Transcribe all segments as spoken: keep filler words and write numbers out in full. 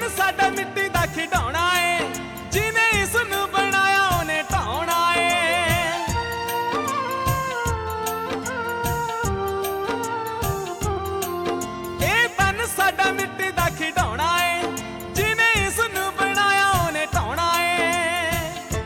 ਤਨ ਸਾਡਾ ਮਿੱਟੀ ਦਾ ਖਿਡੌਣਾ ਏ, ਜਿਹਨੇ ਇਸ ਨੂੰ ਬਣਾਇਆ ਉਹਨੇ ਢਾਉਣਾ ਏ। ਇਹ ਤਨ ਸਾਡਾ ਮਿੱਟੀ ਦਾ ਖਿਡੌਣਾ ਏ, ਜਿਹਨੇ ਇਸ ਨੂੰ ਬਣਾਇਆ ਉਹਨੇ ਢਾਉਣਾ ਏ।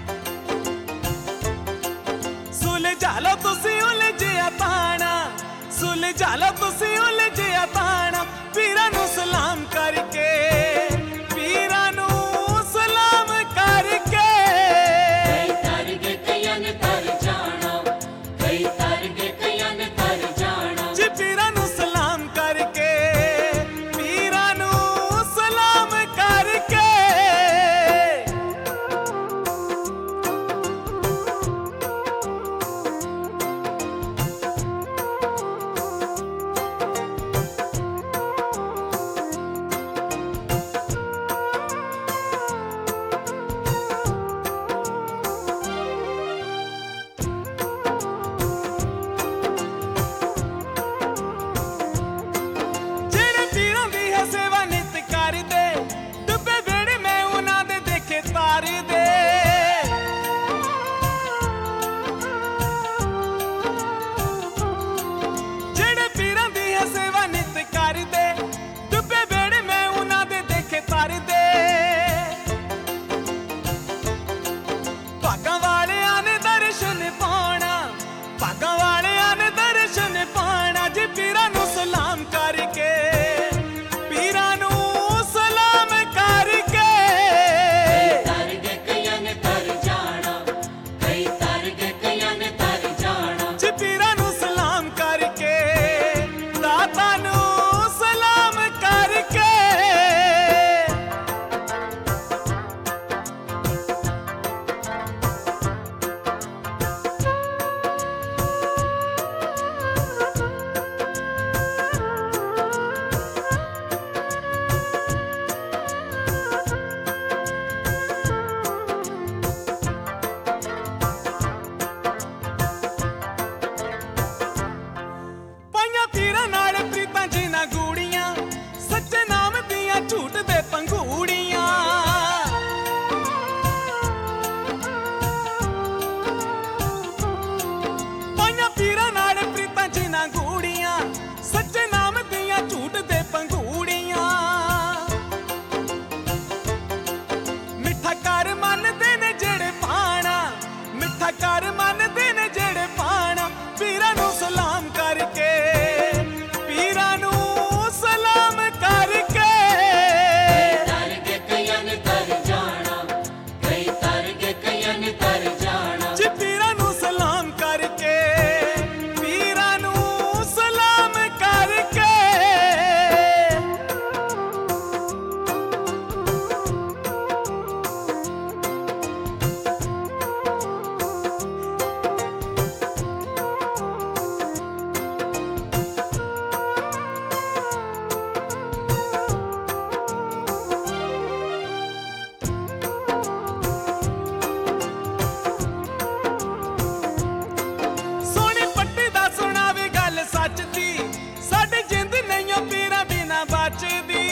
ਸੁਲਝਾ ਲਓ ਤੁਸੀਂ ਉਲਝਿਆ ਪਾਣਾ, ਸੁਲਝਾ ਲਓ ਤੁਸੀਂ ਉਲਝਿਆ ਪਾਣਾ, ਪੀਰਾਂ ਨੂੰ ਸਲਾਮ ਕਰਕੇ, ਪੀਰਾਂ ਨੂੰ ਸਲਾਮ ਕਰਕੇ। ਕਈ ਤਰ ਗਏ ਕਈਆਂ ਨੇ ਤਰ ਜਾਣਾ, ਕਈ ਤਰ ਗਏ ਕਈਆਂ ਨੇ ਤਰ ਜਾਣਾ। ਜੀ ਪੀਰਾਂ ਨੂੰ ਸਲਾਮ ਕਰਕੇ, ਪੀਰਾਂ ਨੂੰ ਸਲਾਮ ਕਰਕੇ। ਜਿਹੜੇ ਪੀਰਾਂ ਦੀ ਹੈ ਸੇਵਾ ਨਿਤ ਕਰਦੇ, ਡੁੱਬੇ ਵਿਹੜੇ ਮੈਂ ਉਹਨਾਂ ਦੇ ਦੇਖੇ ਤਾਰਦੇ। ਜਿਹੜੇ ਪੀਰਾਂ ਦੀ ਹੈ ਸੇਵਾ ਨਿਤ ਕਰਦੇ, ਡੁੱਬੇ ਵਿਹੜੇ ਮੈਂ ਉਹਨਾਂ ਦੇ ਦੇਖੇ ਤਾਰਦੇ। ਭਾਗਾਂ ਵਾਲਿਆਂ ਨੇ ਦਰਸ਼ਨ ਪਾਉਣਾ, ਭਾਗਾਂ ਵਾਲਿਆਂ ਨੇ ਦਰਸ਼ਨ ਪਾਉਣਾ। ਜੀ ਪੀਰਾਂ ਨੂੰ ਸਲਾਮ ਕਰਕੇ, ਪੀਰਾਂ ਨੂੰ ਸਲਾਮ ਕਰਕੇ। ਕਈ ਤਰ ਗਏ ਕਈਆਂ ਨੇ ਤਰ ਜਾਣਾ, ਕਈ ਤਰ ਗਏ ਕਈਆਂ ਨੇ ਤਰ ਜਾਣਾ। ਜੀ ਪੀਰਾਂ ਨੂੰ ਸਲਾਮ ਕਰਕੇ, ਦਾਤਾ ਨੂੰ ਸਲਾਮ ਕਰਕੇ। ਪਾਈਆਂ ਪੀਰਾਂ ਨਾਲ ਪ੍ਰੀਤਾਂ ਜਿਨ੍ਹਾਂ ਗੂੜੀਆਂ, ਸੱਚੇ ਨਾਮ ਦੀਆਂ ਝੂਠ ਦੇ ਪੰਘੂੜੀਆਂ। ਪਾਈਆਂ ਪੀਰਾਂ ਨਾਲ ਪ੍ਰੀਤਾਂ ਜਿਨ੍ਹਾਂ ਗੂੜੀਆਂ, ਸੱਚੇ ਨਾਮ ਦੀਆਂ ਝੂਠ ਦੇ ਪੰਘੂੜੀਆਂ। ਮਿੱਠਾ ਕਰ ਮੰਨਦੇ ਨੇ ਜਿਹੜੇ ਪਾਣਾ, ਮਿੱਠਾ ਕਰ ਮੰਨਦੇ ਨੇ ਜਿਹੜੇ ਪਾਣਾ। ਪੀਰਾਂ ਨੂੰ ਸਲਾਮ ਕਰਕੇ, ਪੀਰਾਂ ਨੂੰ ਸਲਾਮ ਕਰਕੇ। ਤਰ ਗਏ ਕਈਆਂ ਨੇ ਤਰ ਜਾਣਾ, ਕਈ ਤਰ ਗਏ ਕਈਆਂ ਨੇ ਤਰ ਜਾਣਾ। ਜੀ ਪੀਰਾਂ ਨੂੰ ਸਲਾਮ ਕਰਕੇ, ਪੀਰਾਂ ਨੂੰ ਸਲਾਮ ਕਰਕੇ। ਸੋਹਣੀ ਪੱਟੀ ਦਾ ਸੁਣਾਵੇ ਗੱਲ ਸੱਚ ਦੀ, ਸਾਡੀ ਜਿੰਦ ਨਹੀਂ ਓ ਪੀਰਾਂ ਬਿਨਾਂ ਬਚਦੀ।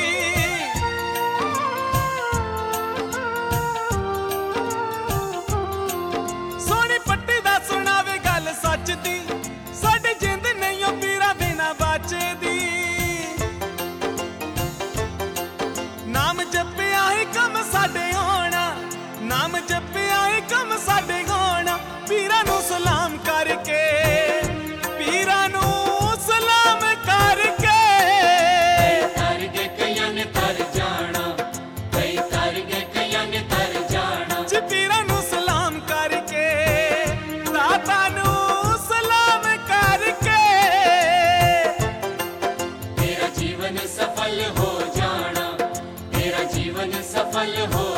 ਸੋਹਣੀ ਪੱਟੀ ਦਾ ਸੁਣਾਵੇ ਗੱਲ ਸੱਚ ਦੀ, ਸਾਡੀ ਜਿੰਦ ਨਹੀਂ ਓ ਪੀਰਾਂ ਬਿਨਾਂ ਬਚਦੀ। ਨਾਮ ਜਪਿਆ ਹੀ ਕੰਮ ਸਾਡੇ ਹੋਣਾ, ਨਾਮ ਜਪਿਆ ਹੀ ਕੰਮ ਸਾਡੇ ਹੋਣਾ। ਪੀਰਾਂ ਨੂੰ ਸਲਾਮ ਕਰਕੇ, ਪੀਰਾਂ ਨੂੰ ਸਲਾਮ ਕਰਕੇ। ਤਰ ਗਏ ਕਈਆਂ ਨੇ ਤਰ ਜਾਣਾ, ਕਈ ਤਰ ਗਏ ਕਈਆਂ ਨੇ ਤਰ ਜਾਣਾ। ਜੀ ਪੀਰਾਂ ਨੂੰ ਸਲਾਮ ਕਰਕੇ, ਦਾਤਾ ਨੂੰ ਸਲਾਮ ਕਰਕੇ। ਤੇਰਾ ਜੀਵਨ ਸਫਲ ਹੋ ਜਾਣਾ, ਤੇਰਾ ਜੀਵਨ ਸਫਲ ਹੋ